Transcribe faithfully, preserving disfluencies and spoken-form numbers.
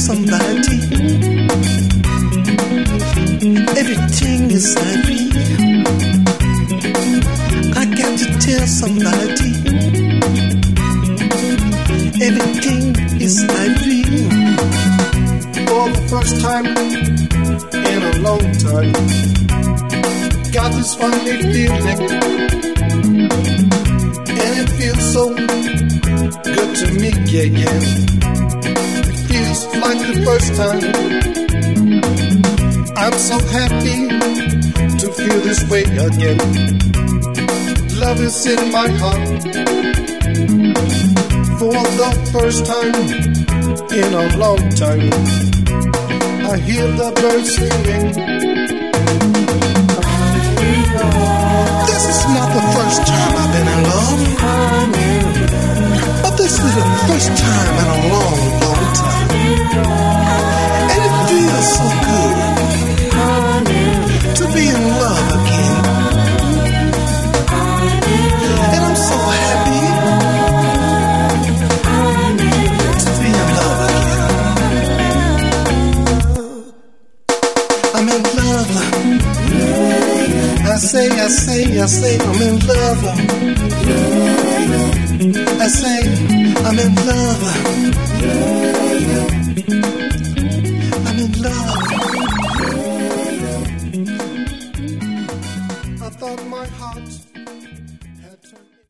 somebody everything inside me. I got to tell somebody everything inside me. For the first time in a long time, got this funny feeling, and it feels so good to me, yeah, yeah. It feels like the first time. I'm so happy to feel this way again. Love is in my heart for the first time in a long time. I hear the birds singing. This is not the first time I've been in love, but this is the first time in a long, long time. And it feels so good to be in love again. And I'm so happy to be in love again. I'm in love. I say, I say, I say, I'm in love. I say, I'm in love.